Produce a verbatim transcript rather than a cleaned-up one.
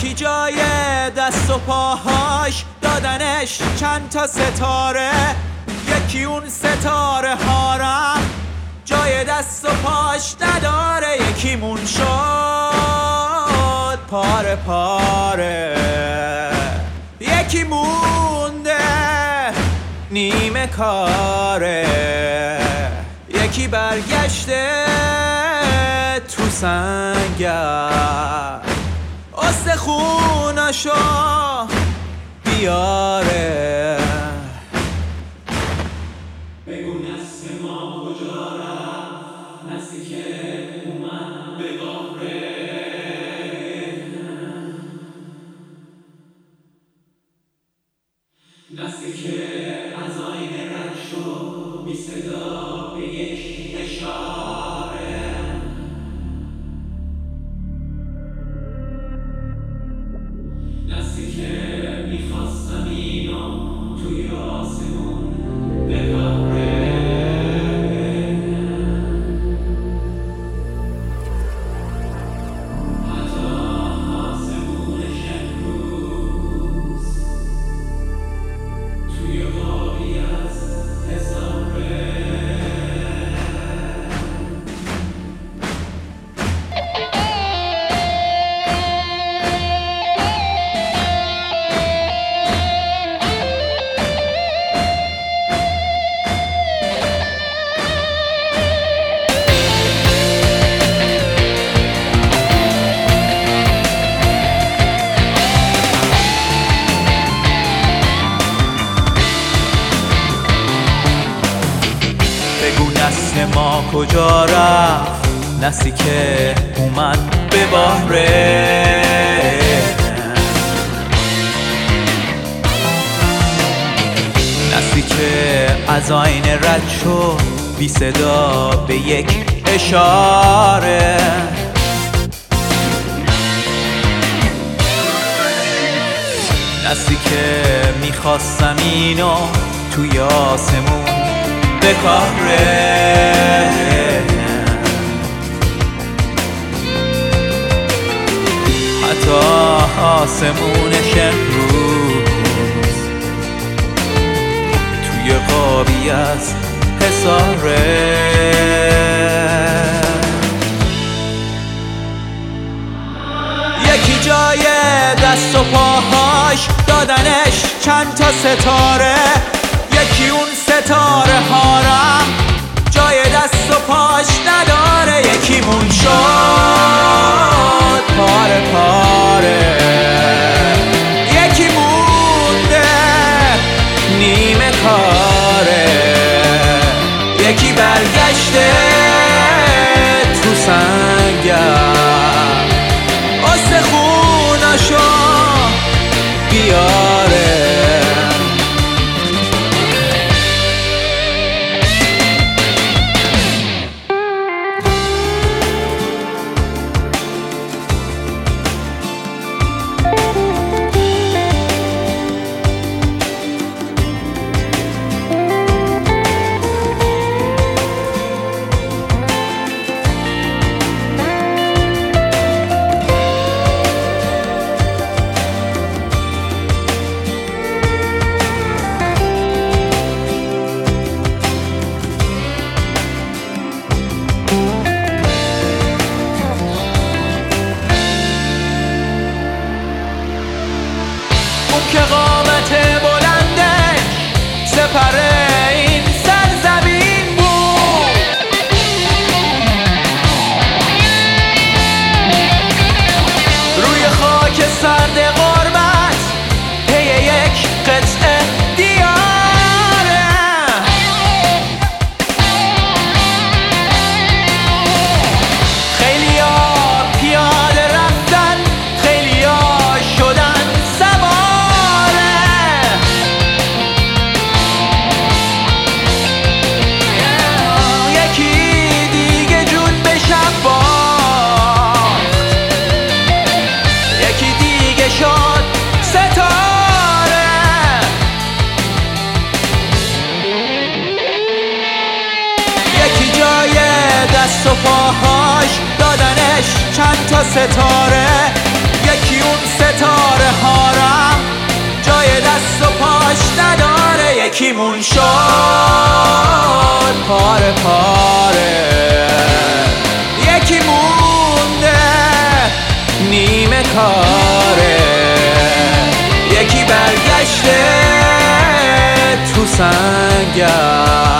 یکی جای دست و پاهاش دادنش چند تا ستاره، یکی اون ستاره هارم جای دست و پاش نداره، یکیمون شد پاره پاره، یکی مونده نیمه کاره، یکی برگشته تو سنگر استخوناشو بیاره. بگو نسل ما کجا رفت، نسلی که اومد به قهره، نسلی که از آینه رد شد بی صدا به یک اشاره، نسلی که میخواست زمینو توی آسمون بپره، حتی آسمونش امروز توی قابی از حسابه. بگو نسل ما کجا رفت، نسلی که اومد به بحره، نسلی که از آینه رد شد بی صدا به یک اشاره، نسلی که میخواست زمینو توی آسمون بکاره، حتی آسمونش امروز توی قابی از حساره. یکی جای دست و پاهاش دادنش چند تا ستاره، یکی اون ستاره هارم جای دست و پاش نداره، یکیمون شد پاره پاره، یکی مونده نیمه کاره، یکی برگشته تو سنگر استخوناشو بیاره. که قامت بلندش سپره این سرزمین بود، روی خاک سرد غربت پی یک قطعه دیاره، خیلیا پیاده رفتن، خیلیا شدن سوار، دست و پاهاش دادنش چند تا ستاره، یکی اون ستاره یکیمون شد پاره پاره، یکی مونده نیمه کاره، یکی برگشته تو سنگر.